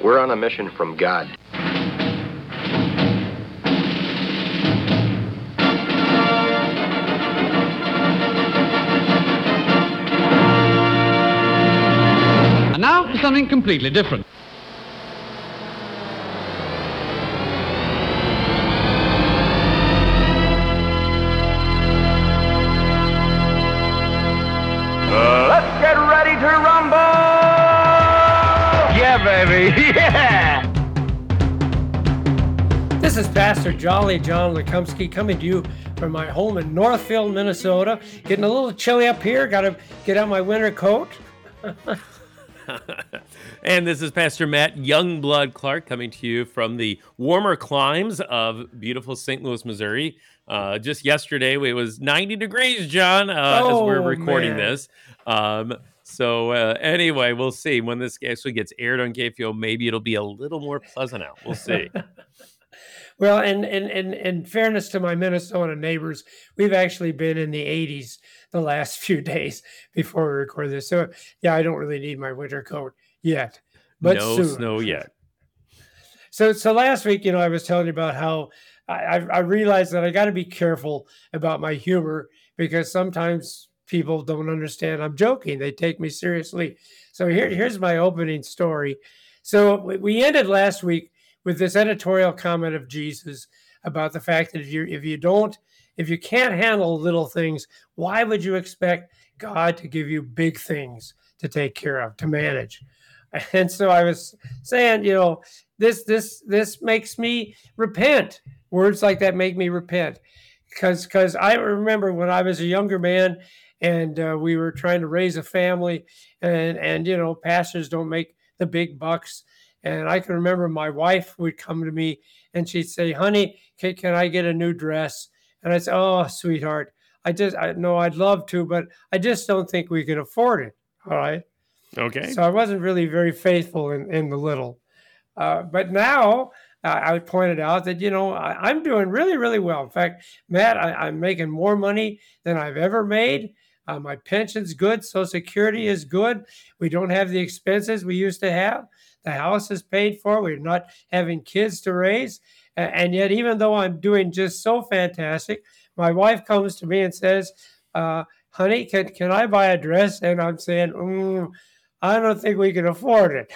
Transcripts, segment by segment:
We're on a mission from God. And now for something completely different. Let's get ready to rumble! Yeah, baby, yeah! This is Pastor Jolly John Lekumsky coming to you from my home in Northfield, Minnesota. Getting a little chilly up here. Got to get out my winter coat. And this is Pastor Matt Youngblood Clark coming to you from the warmer climes of beautiful St. Louis, Missouri. Just yesterday, it was 90 degrees, John, as we're recording this. Anyway, we'll see when this actually gets aired on KFO. Maybe it'll be a little more pleasant out. We'll see. Well, and in fairness to my Minnesota neighbors, we've actually been in the 80s the last few days before we record this. So, yeah, I don't really need my winter coat yet. But no soon. Snow yet. So last week, I was telling you about how I realized that I got to be careful about my humor because sometimes people don't understand I'm joking. They take me seriously. So here's my opening story. So we ended last week with this editorial comment of Jesus about the fact that if you can't handle little things, why would you expect God to give you big things to take care of, to manage? And so I was saying, this makes me repent. Words like that make me repent. Because I remember when I was a younger man and we were trying to raise a family and pastors don't make the big bucks. And I can remember my wife would come to me and she'd say, honey, can I get a new dress? And I'd say, oh, sweetheart, I'd love to, but I just don't think we can afford it. All right. Okay. So I wasn't really very faithful in the little. But now I pointed out that, I'm doing really, really well. In fact, Matt, I'm making more money than I've ever made. My pension's good. Social Security is good. We don't have the expenses we used to have. The house is paid for. We're not having kids to raise. And yet, even though I'm doing just so fantastic, my wife comes to me and says, honey, can I buy a dress? And I'm saying, I don't think we can afford it.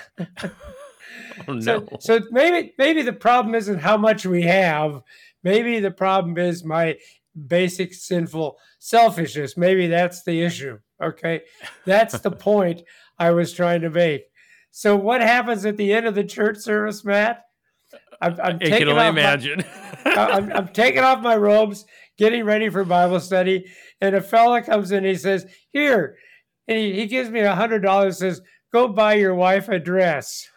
Oh, no. So maybe the problem isn't how much we have. Maybe the problem is my basic sinful selfishness. Maybe that's the issue. Okay. That's the point I was trying to make. So what happens at the end of the church service, Matt? I'm can only imagine. I'm taking off my robes, getting ready for Bible study, and a fella comes in. He says, "Here," and he gives me $100. Says, "Go buy your wife a dress."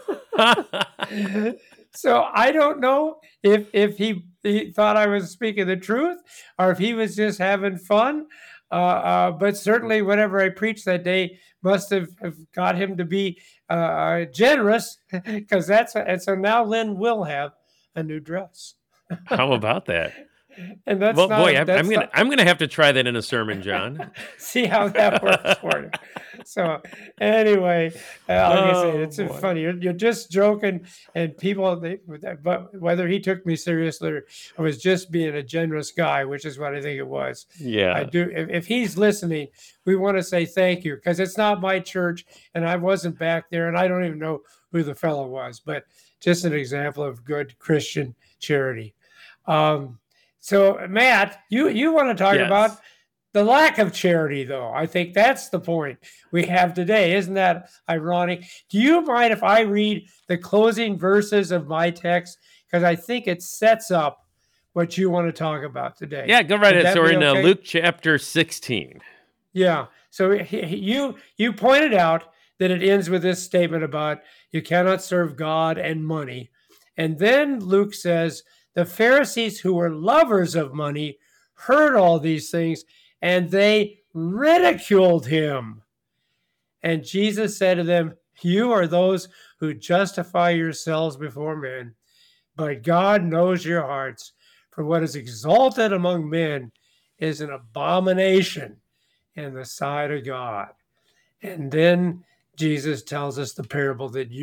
So I don't know if he thought I was speaking the truth or if he was just having fun. But certainly whatever I preached that day must have got him to be generous because and so now Lynn will have a new dress. How about that? And that's well, not, boy, that's I'm gonna have to try that in a sermon, John. See how that works for you. So anyway, like I say, it's funny. You're just joking, and people. But whether he took me seriously or was just being a generous guy, which is what I think it was. Yeah, I do. If he's listening, we want to say thank you because it's not my church, and I wasn't back there, and I don't even know who the fellow was. But just an example of good Christian charity. So, Matt, you want to talk about the lack of charity, though. I think that's the point we have today. Isn't that ironic? Do you mind if I read the closing verses of my text? Because I think it sets up what you want to talk about today. Yeah, go right ahead. So we're in Luke chapter 16. Yeah. So you pointed out that it ends with this statement about you cannot serve God and money. And then Luke says, the Pharisees who were lovers of money heard all these things and they ridiculed him. And Jesus said to them, you are those who justify yourselves before men, but God knows your hearts. For what is exalted among men is an abomination in the sight of God. And then Jesus tells us the parable that you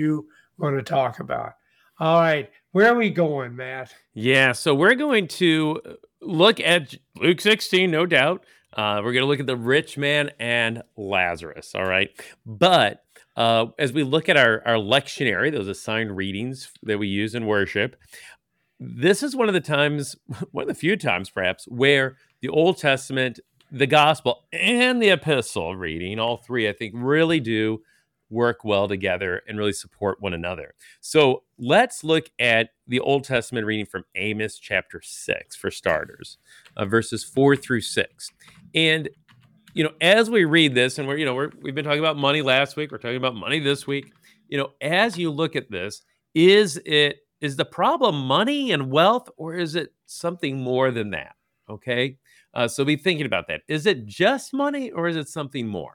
going to talk about. All right. Where are we going, Matt? Yeah, so we're going to look at Luke 16, no doubt. We're going to look at the rich man and Lazarus, all right? But as we look at our lectionary, those assigned readings that we use in worship, this is one of the few times perhaps, where the Old Testament, the Gospel, and the Epistle reading, all three, I think, really do work well together and really support one another. So let's look at the Old Testament reading from Amos chapter 6 for starters, verses 4 through 6. And as we read this, and we've been talking about money last week, we're talking about money this week. As you look at this, is the problem money and wealth, or is it something more than that? Okay, so be thinking about that. Is it just money, or is it something more?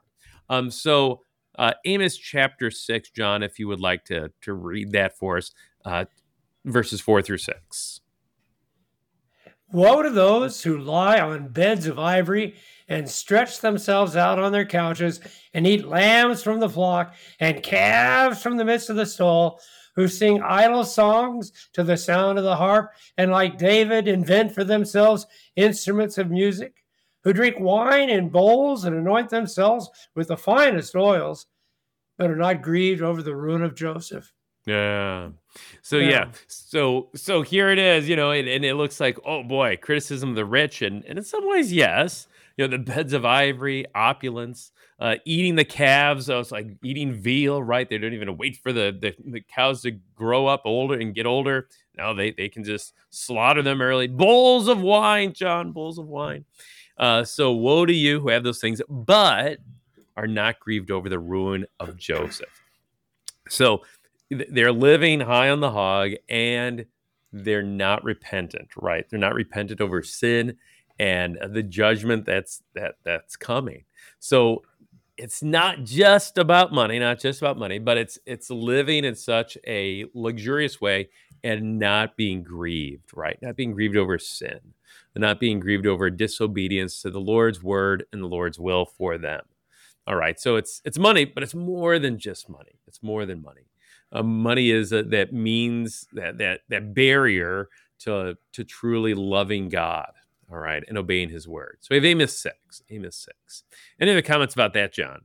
Amos chapter 6, John, if you would like to read that for us, verses 4 through 6. Woe to those who lie on beds of ivory and stretch themselves out on their couches and eat lambs from the flock and calves from the midst of the stall, who sing idle songs to the sound of the harp and like David invent for themselves instruments of music, who drink wine in bowls and anoint themselves with the finest oils, but are not grieved over the ruin of Joseph. Yeah. So here it is, and it looks like, oh boy, criticism of the rich, and in some ways, yes, the beds of ivory, opulence, eating the calves. So it's like eating veal, right? They don't even wait for the cows to grow up older and get older. Now they can just slaughter them early. Bowls of wine, John, bowls of wine. So woe to you who have those things, but are not grieved over the ruin of Joseph. So they're living high on the hog, and they're not repentant, right? They're not repentant over sin and the judgment that's coming. So it's not just about money, but it's living in such a luxurious way and not being grieved, right? Not being grieved over sin, and not being grieved over disobedience to the Lord's word and the Lord's will for them. All right, so it's money, but it's more than just money. It's more than money. Money is that means that barrier to truly loving God. All right, and obeying His word. So we have Amos 6. Any other comments about that, John?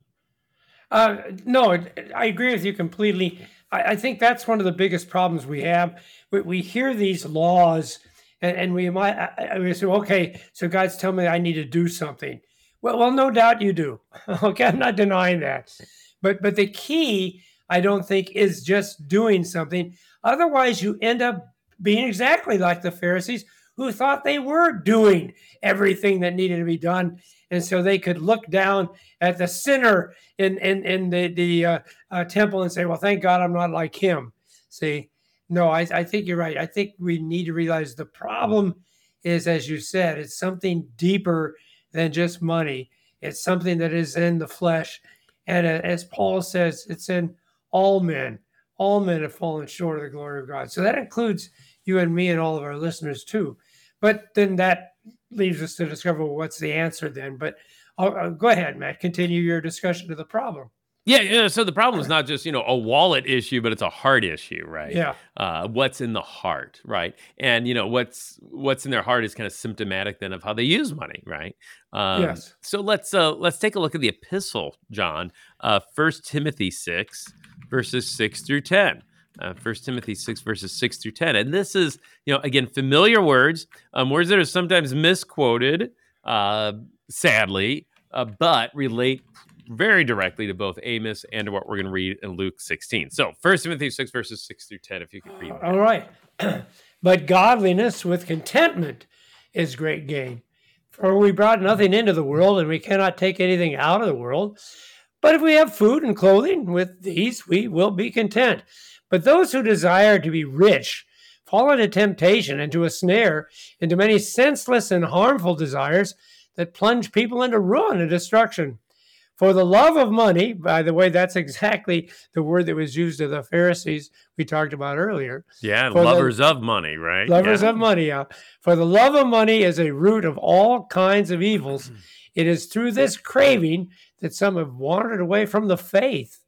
No, I agree with you completely. I think that's one of the biggest problems we have. We hear these laws, and we say, okay, so God's telling me I need to do something. Well, no doubt you do. Okay, I'm not denying that. But the key, I don't think, is just doing something. Otherwise, you end up being exactly like the Pharisees, who thought they were doing everything that needed to be done. And so they could look down at the sinner in the temple and say, well, thank God I'm not like him. See, no, I think you're right. I think we need to realize the problem is, as you said, it's something deeper than just money. It's something that is in the flesh. And as Paul says, it's in all men. All men have fallen short of the glory of God. So that includes you and me and all of our listeners too. But then that leaves us to discover what's the answer then. But go ahead, Matt, continue your discussion of the problem. Yeah. So the problem is not just, a wallet issue, but it's a heart issue, right? Yeah. What's in the heart, right? And, what's in their heart is kind of symptomatic then of how they use money, right? Yes. So let's take a look at the epistle, John, 1 Timothy 6, verses 6 through 10. 1 Timothy 6, verses 6 through 10. And this is, again, familiar words, words that are sometimes misquoted, sadly, but relate very directly to both Amos and to what we're going to read in Luke 16. So 1 Timothy 6, verses 6 through 10, if you could read that. All right. But godliness with contentment is great gain. For we brought nothing into the world, and we cannot take anything out of the world. But if we have food and clothing, with these we will be content. But those who desire to be rich fall into temptation, into a snare, into many senseless and harmful desires that plunge people into ruin and destruction. For the love of money, by the way, that's exactly the word that was used of the Pharisees we talked about earlier. Yeah, lovers of money, right? Lovers of money, yeah. For the love of money is a root of all kinds of evils. It is through this craving that some have wandered away from the faith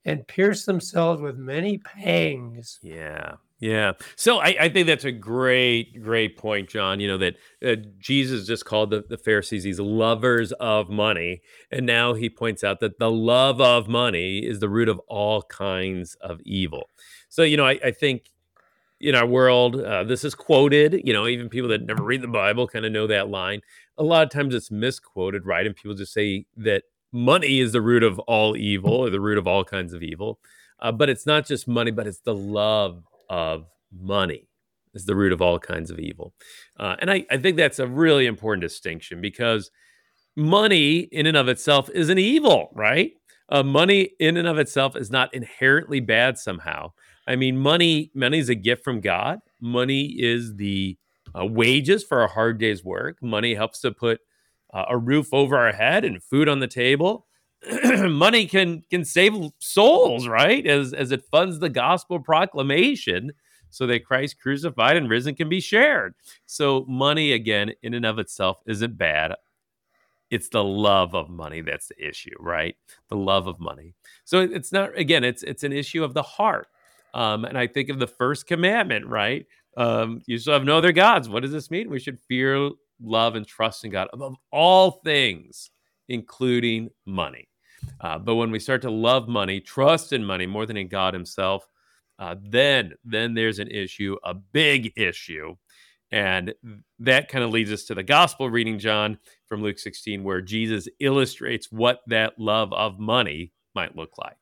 and pierced themselves with many pangs. Yeah. Yeah. So I think that's a great point, John. That Jesus just called the Pharisees these lovers of money. And now he points out that the love of money is the root of all kinds of evil. So, I think in our world, this is quoted, even people that never read the Bible kind of know that line. A lot of times it's misquoted, right? And people just say that money is the root of all evil or the root of all kinds of evil. But it's not just money, but it's the love of money is the root of all kinds of evil. And I think that's a really important distinction because money in and of itself isn't evil, right? Money in and of itself is not inherently bad somehow. I mean, money's a gift from God. Money is the wages for a hard day's work. Money helps to put a roof over our head and food on the table. Money can save souls, right? As it funds the gospel proclamation so that Christ crucified and risen can be shared. So money, again, in and of itself isn't bad. It's the love of money that's the issue, right? The love of money. So it's not, again, it's an issue of the heart. And I think of the first commandment, right? You shall have no other gods. What does this mean? We should fear, love, and trust in God above all things, including money. But when we start to love money, trust in money more than in God himself, then there's an issue, a big issue. And that kind of leads us to the gospel reading, John, from Luke 16, where Jesus illustrates what that love of money might look like.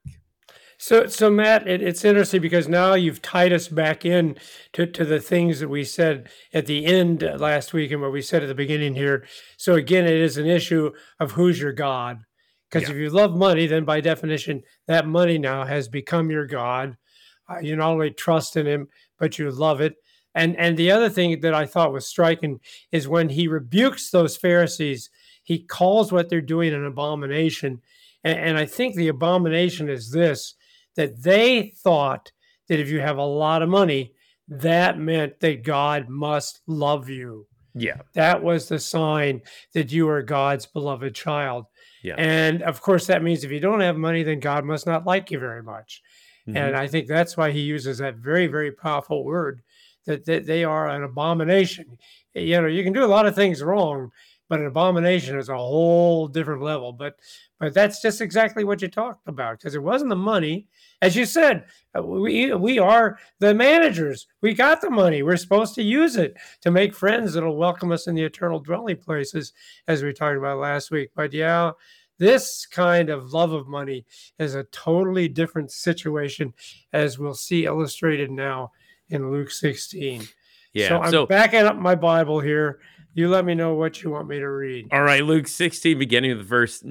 So Matt, it's interesting because now you've tied us back in to the things that we said at the end last week and what we said at the beginning here. So again, it is an issue of who's your God. Because if you love money, then by definition, that money now has become your God. You not only trust in him, but you love it. And the other thing that I thought was striking is when he rebukes those Pharisees, he calls what they're doing an abomination. And I think the abomination is this, that they thought that if you have a lot of money, that meant that God must love you. Yeah. That was the sign that you are God's beloved child. Yeah. And of course, that means if you don't have money, then God must not like you very much. Mm-hmm. And I think that's why he uses that very, very powerful word, that they are an abomination. You can do a lot of things wrong, but an abomination is a whole different level. But that's just exactly what you talked about, because it wasn't the money. As you said, we are the managers. We got the money. We're supposed to use it to make friends that'll welcome us in the eternal dwelling places, as we talked about last week. But yeah, this kind of love of money is a totally different situation, as we'll see illustrated now in Luke 16. Yeah. So I'm backing up my Bible here. You let me know what you want me to read. All right, Luke 16, beginning with verse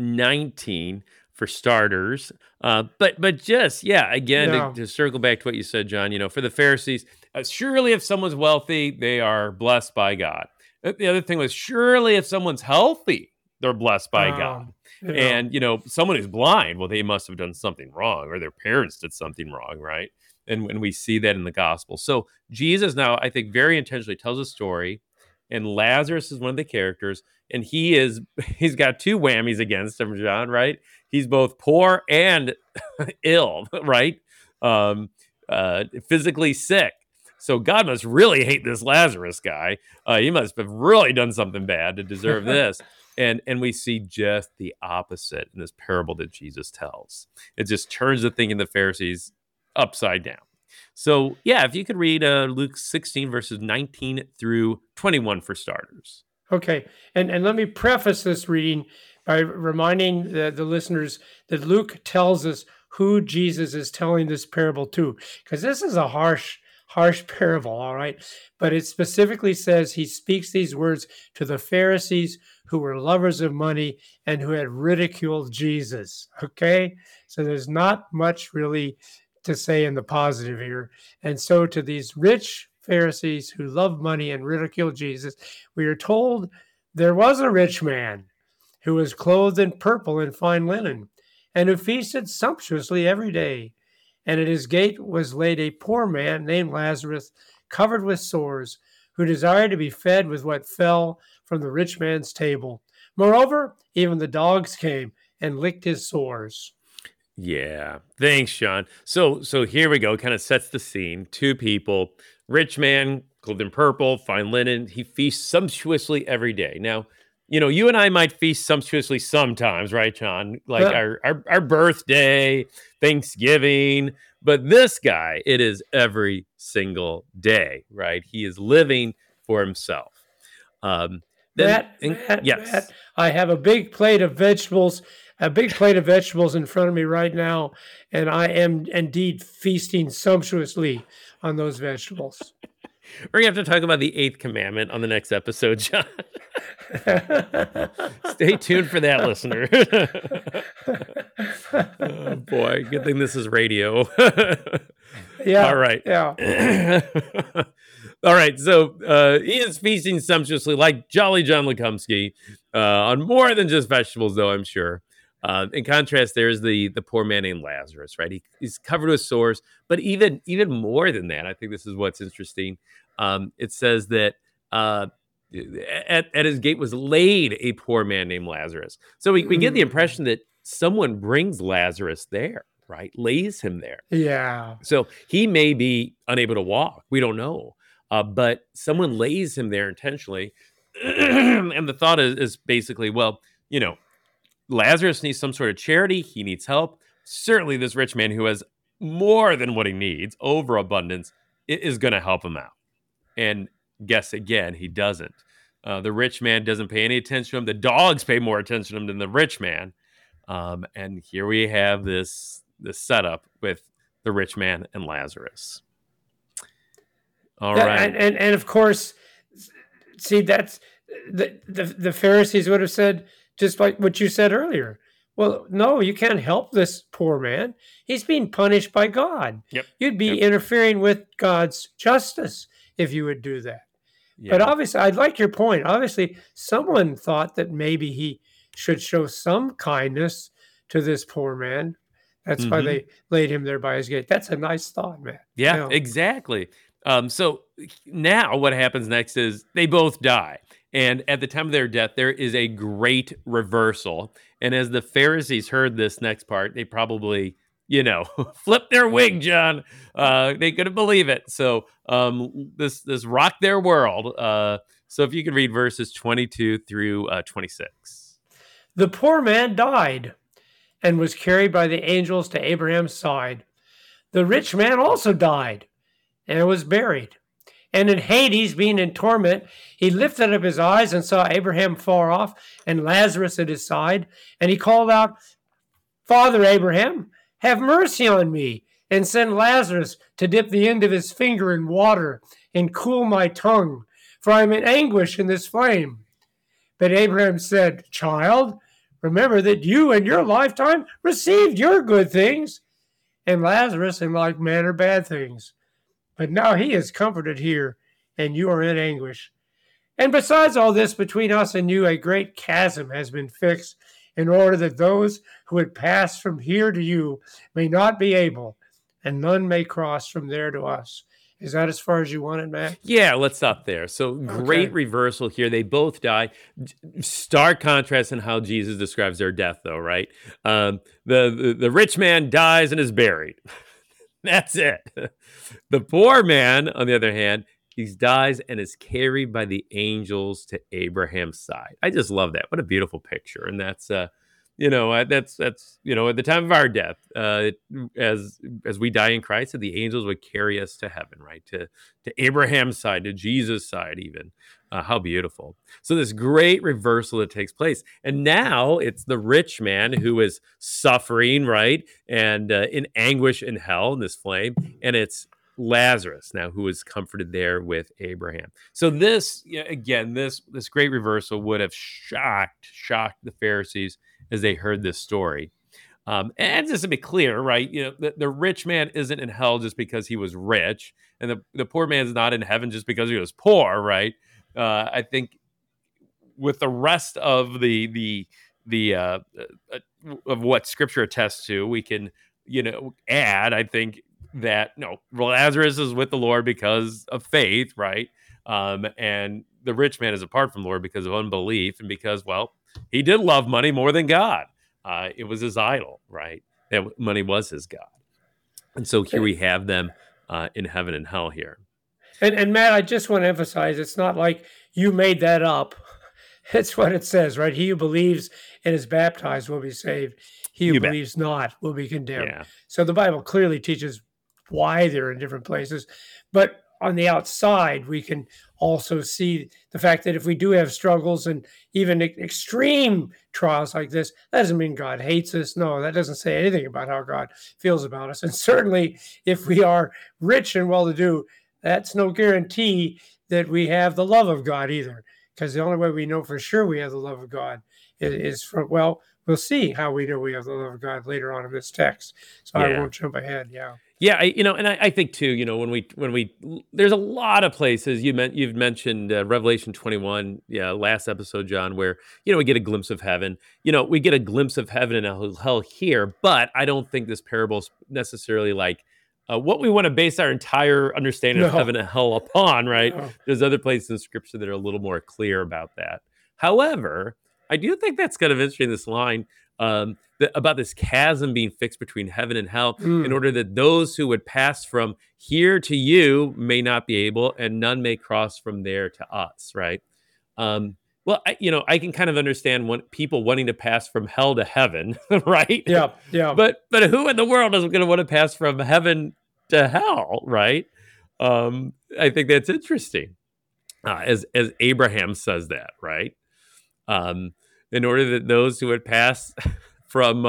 19 for starters. But just, again, to circle back to what you said, John, for the Pharisees, surely if someone's wealthy, they are blessed by God. The other thing was, surely if someone's healthy, they're blessed by God. And, someone who's blind, well, they must have done something wrong, or their parents did something wrong, right? And when we see that in the gospel. So Jesus now, I think, very intentionally tells a story, and Lazarus is one of the characters, and he's got two whammies against him, John, right? He's both poor and ill, right? Physically sick. So God must really hate this Lazarus guy. He must have really done something bad to deserve this. And we see just the opposite in this parable that Jesus tells. It just turns the thing in the Pharisees upside down. So, if you could read Luke 16, verses 19 through 21 for starters. Okay. And let me preface this reading by reminding the listeners that Luke tells us who Jesus is telling this parable to, because this is a harsh parable, all right? But it specifically says he speaks these words to the Pharisees who were lovers of money and who had ridiculed Jesus, okay? So there's not much really to say in the positive here. And so to these rich Pharisees who love money and ridicule Jesus, we are told there was a rich man who was clothed in purple and fine linen, and who feasted sumptuously every day. And at his gate was laid a poor man named Lazarus, covered with sores, who desired to be fed with what fell from the rich man's table. Moreover, even the dogs came and licked his sores. Yeah. Thanks, Sean. So here we go. Kind of sets the scene. Two people, rich man, clothed in purple, fine linen. He feasts sumptuously every day. Now, you and I might feast sumptuously sometimes, right, John? Like Huh. our birthday, Thanksgiving. But this guy, it is every single day, right? He is living for himself. Um, Matt, yes. I have a big plate of vegetables in front of me right now, and I am indeed feasting sumptuously on those vegetables. We're gonna have to talk about the eighth commandment on the next episode, John. Stay tuned for that, listener. Oh boy, good thing this is radio. Yeah, All right. yeah. All right. So he is feasting sumptuously like Jolly John Lekumsky on more than just vegetables, though, I'm sure. In contrast, there's the poor man named Lazarus, right? He's covered with sores, but even more than that, I think this is what's interesting. It says that at his gate was laid a poor man named Lazarus. So we get the impression that someone brings Lazarus there, right? Lays him there. Yeah. So he may be unable to walk. We don't know. But someone lays him there intentionally. And the thought is basically, well, Lazarus needs some sort of charity. He needs help. Certainly this rich man who has more than what he needs, overabundance, is going to help him out. And guess again, he doesn't. The rich man doesn't pay any attention to him. The dogs pay more attention to him than the rich man. And here we have this setup with the rich man and Lazarus. All right. And of course, see, that's the Pharisees would have said, just like what you said earlier. Well, no, you can't help this poor man. He's being punished by God. Yep. You'd be interfering with God's justice if you would do that. Yeah. But obviously, I'd like your point. Obviously, someone thought that maybe he should show some kindness to this poor man. That's why they laid him there by his gate. That's a nice thought, man. Yeah, exactly. So now what happens next is they both die. And at the time of their death, there is a great reversal. And as the Pharisees heard this next part, they probably, flipped their wig, John. They couldn't believe it. So this rocked their world. So if you could read verses 22 through 26. The poor man died and was carried by the angels to Abraham's side. The rich man also died and was buried. And in Hades, being in torment, he lifted up his eyes and saw Abraham far off and Lazarus at his side. And he called out, Father Abraham, have mercy on me and send Lazarus to dip the end of his finger in water and cool my tongue, for I am in anguish in this flame. But Abraham said, Child, remember that you in your lifetime received your good things, and Lazarus in like manner bad things. But now he is comforted here, and you are in anguish. And besides all this, between us and you, a great chasm has been fixed, in order that those who would pass from here to you may not be able, and none may cross from there to us. Is that as far as you want it, Matt? Yeah, let's stop there. So great reversal here. They both die. Stark contrast in how Jesus describes their death, though, right? The rich man dies and is buried. That's it. The poor man, on the other hand, he dies and is carried by the angels to Abraham's side. I just love that. What a beautiful picture. And that's that's at the time of our death, as we die in Christ, that the angels would carry us to heaven, right? To Abraham's side, to Jesus' side, even. How beautiful. So this great reversal that takes place. And now it's the rich man who is suffering, right? And in anguish in hell, in this flame. And it's Lazarus now who is comforted there with Abraham. So this, again, this great reversal would have shocked the Pharisees as they heard this story. And just to be clear, right, the rich man isn't in hell just because he was rich, and the poor man's not in heaven just because he was poor, right? I think with the rest of of what Scripture attests to, we can, add, I think, that Lazarus is with the Lord because of faith, right? And the rich man is apart from the Lord because of unbelief, and because, he did love money more than God. It was his idol, right? that money was his God. And so here we have them in heaven and hell here. And Matt, I just want to emphasize, it's not like you made that up. It's what it says, right? He who believes and is baptized will be saved. He who believes not will be condemned. Yeah. So the Bible clearly teaches why they're in different places. But on the outside, we can also see the fact that if we do have struggles and even extreme trials like this, that doesn't mean God hates us. No, that doesn't say anything about how God feels about us. And certainly if we are rich and well-to-do, that's no guarantee that we have the love of God either. Because the only way we know for sure we have the love of God is from, well, we'll see how we know we have the love of God later on in this text. So I won't jump ahead. Yeah. Yeah. I think too, when we, there's a lot of places you've mentioned Revelation 21, last episode, John, where, we get a glimpse of heaven, we get a glimpse of heaven and hell here, but I don't think this parable is necessarily like, what we want to base our entire understanding of heaven and hell upon, right? No. There's other places in Scripture that are a little more clear about that. However, I do think that's kind of interesting, this line about this chasm being fixed between heaven and hell in order that those who would pass from here to you may not be able, and none may cross from there to us, right? Well, I can kind of understand people wanting to pass from hell to heaven, right? Yeah. But who in the world is going to want to pass from heaven to hell, right? I think that's interesting, as Abraham says that, right? In order that those who would pass from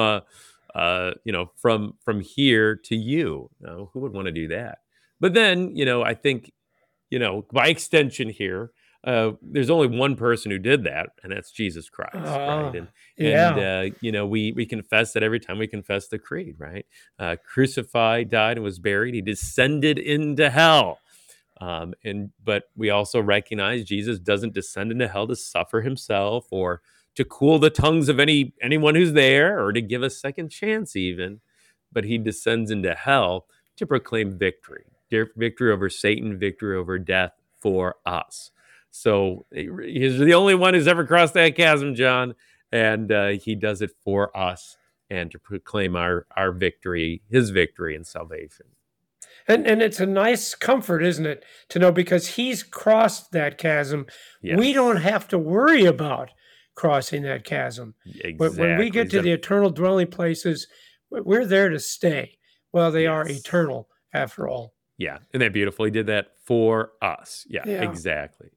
here to you, who would want to do that? But then, I think, by extension here, there's only one person who did that, and that's Jesus Christ, right? And we confess that every time we confess the creed, right? Crucified, died, and was buried. He descended into hell. But we also recognize Jesus doesn't descend into hell to suffer himself or to cool the tongues of anyone who's there or to give a second chance even, but he descends into hell to proclaim victory over Satan, victory over death for us. So he's the only one who's ever crossed that chasm, John, and he does it for us and to proclaim our victory, his victory and salvation. And it's a nice comfort, isn't it, to know because he's crossed that chasm, we don't have to worry about crossing that chasm. Exactly. But when we get to the eternal dwelling places, we're there to stay. Well, they are eternal after all. Yeah. Isn't that beautiful? He did that for us. Yeah. Exactly.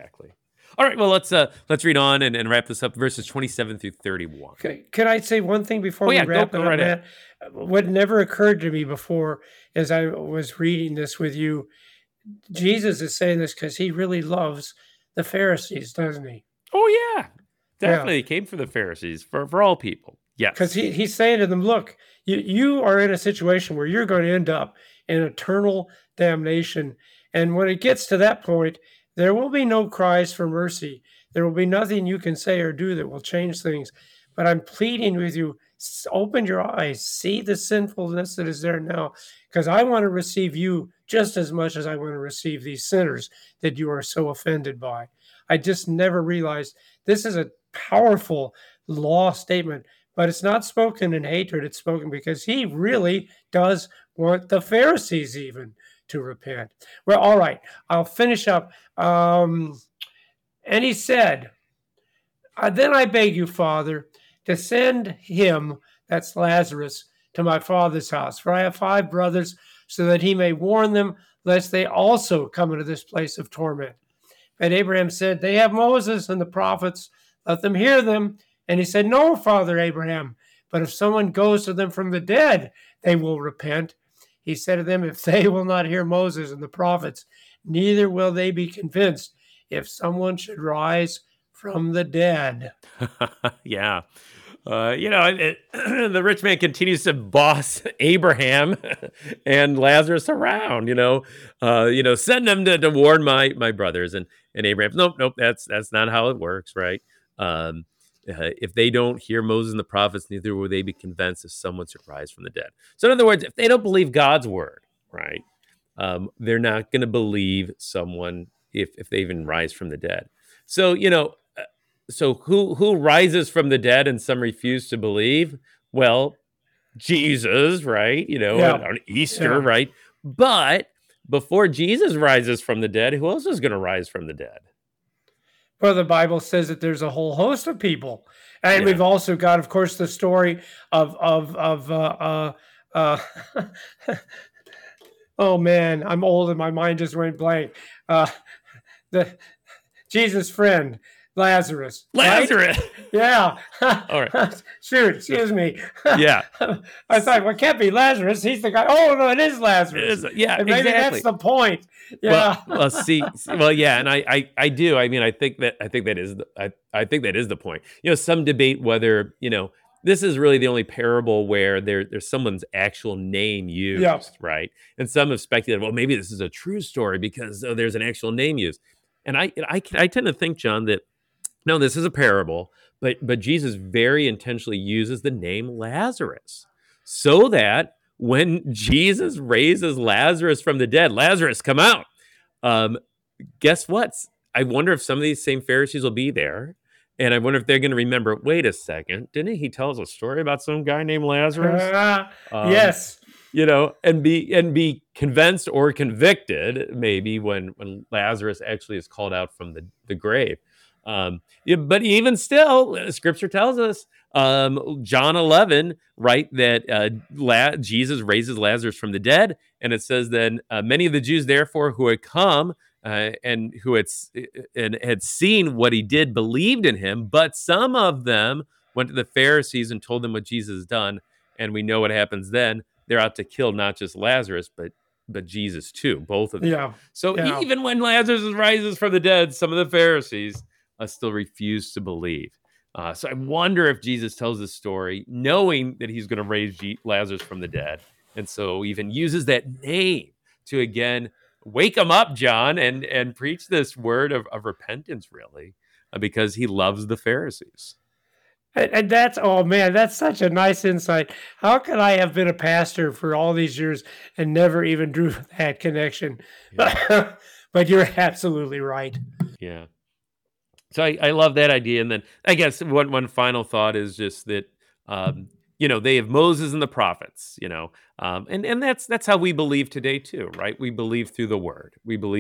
All right. Well, let's read on and wrap this up. Verses 27 through 31. Okay. Can I say one thing before we wrap it up, Matt? What never occurred to me before as I was reading this with you, Jesus is saying this because he really loves the Pharisees, doesn't he? Oh, yeah. Definitely. He came for the Pharisees, for all people. Yes. Because he's saying to them, look, you are in a situation where you're going to end up in eternal damnation. And when it gets to that point, there will be no cries for mercy. There will be nothing you can say or do that will change things. But I'm pleading with you, open your eyes, see the sinfulness that is there now, because I want to receive you just as much as I want to receive these sinners that you are so offended by. I just never realized this is a powerful law statement, but it's not spoken in hatred. It's spoken because he really does want the Pharisees even to repent. Well, all right, I'll finish up. And he said, then I beg you, Father, to send him, that's Lazarus, to my father's house, for I have 5 brothers, so that he may warn them, lest they also come into this place of torment. And Abraham said, they have Moses and the prophets, let them hear them. And he said, no, Father Abraham, but if someone goes to them from the dead, they will repent. He said to them, if they will not hear Moses and the prophets, neither will they be convinced if someone should rise from the dead. Yeah. The rich man continues to boss Abraham and Lazarus around, send them to warn my brothers. And Abraham, nope, that's not how it works, right? If they don't hear Moses and the prophets, neither will they be convinced if someone should rise from the dead. So in other words, if they don't believe God's word, right, they're not going to believe someone if they even rise from the dead. So, so who rises from the dead and some refuse to believe? Well, Jesus, right? Yeah. On Easter, Yeah. right? But before Jesus rises from the dead, who else is going to rise from the dead? Well, the Bible says that there's a whole host of people, and Yeah. we've also got, of course, the story of oh man, I'm old and my mind just went blank. The Jesus' friend, Lazarus. right? Lazarus. Yeah. All right. Shoot, excuse me. Yeah. I thought, well, it can't be Lazarus. He's the guy. Oh, no, it is Lazarus. Yeah, And maybe exactly. that's the point. Yeah. Yeah, and I do. I mean, I think that is the point. Some debate whether this is really the only parable where there's someone's actual name used, Yeah. right? And some have speculated, well, maybe this is a true story because there's an actual name used. And I tend to think, John, that no, this is a parable, but Jesus very intentionally uses the name Lazarus so that when Jesus raises Lazarus from the dead, Lazarus, come out. Guess what? I wonder if some of these same Pharisees will be there. And I wonder if they're going to remember, wait a second, didn't he tell us a story about some guy named Lazarus? Yes. And be convinced or convicted maybe when Lazarus actually is called out from the grave. But even still, Scripture tells us, John 11, right, that Jesus raises Lazarus from the dead, and it says then many of the Jews, therefore, who had come and who had seen what he did, believed in him, but some of them went to the Pharisees and told them what Jesus has done, and we know what happens then. They're out to kill not just Lazarus, but Jesus too, both of them. Yeah. So Yeah. even when Lazarus rises from the dead, some of the Pharisees still refuse to believe. So I wonder if Jesus tells this story knowing that he's going to raise Lazarus from the dead, and so even uses that name to again wake him up, John, and preach this word of repentance, really, because he loves the Pharisees. And that's, oh man, that's such a nice insight. How could I have been a pastor for all these years and never even drew that connection? Yeah. But you're absolutely right. Yeah. So I love that idea. And then I guess one final thought is just that, they have Moses and the prophets, and that's how we believe today too, right? We believe through the word.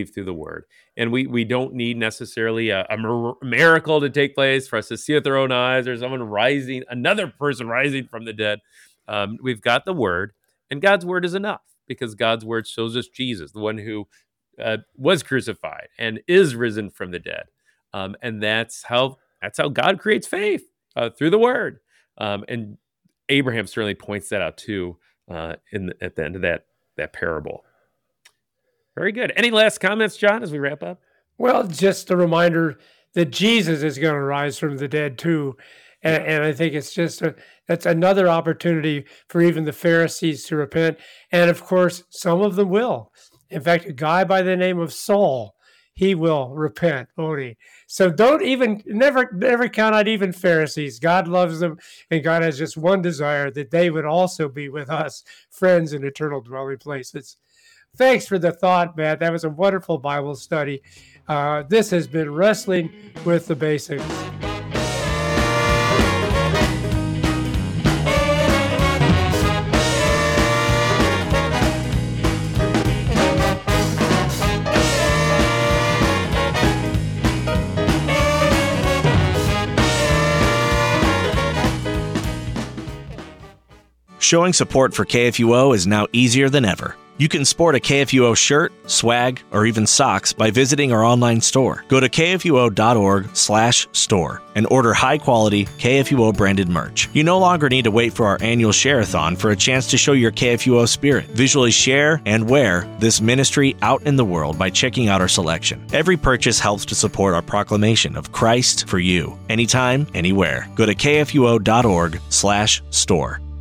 And we don't need necessarily a miracle to take place for us to see with our own eyes or another person rising from the dead. We've got the word, and God's word is enough because God's word shows us Jesus, the one who was crucified and is risen from the dead. And that's how God creates faith through the word. And Abraham certainly points that out too at the end of that parable. Very good. Any last comments, John, as we wrap up? Well, just a reminder that Jesus is going to rise from the dead too. And I think it's just that's another opportunity for even the Pharisees to repent. And of course, some of them will. In fact, a guy by the name of Saul, he will repent, won't he? So never count out even Pharisees. God loves them, and God has just one desire, that they would also be with us, friends in eternal dwelling places. Thanks for the thought, Matt. That was a wonderful Bible study. This has been Wrestling with the Basics. Showing support for KFUO is now easier than ever. You can sport a KFUO shirt, swag, or even socks by visiting our online store. Go to kfuo.org/store and order high-quality KFUO-branded merch. You no longer need to wait for our annual share-a-thon for a chance to show your KFUO spirit. Visually share and wear this ministry out in the world by checking out our selection. Every purchase helps to support our proclamation of Christ for you, anytime, anywhere. Go to kfuo.org/store.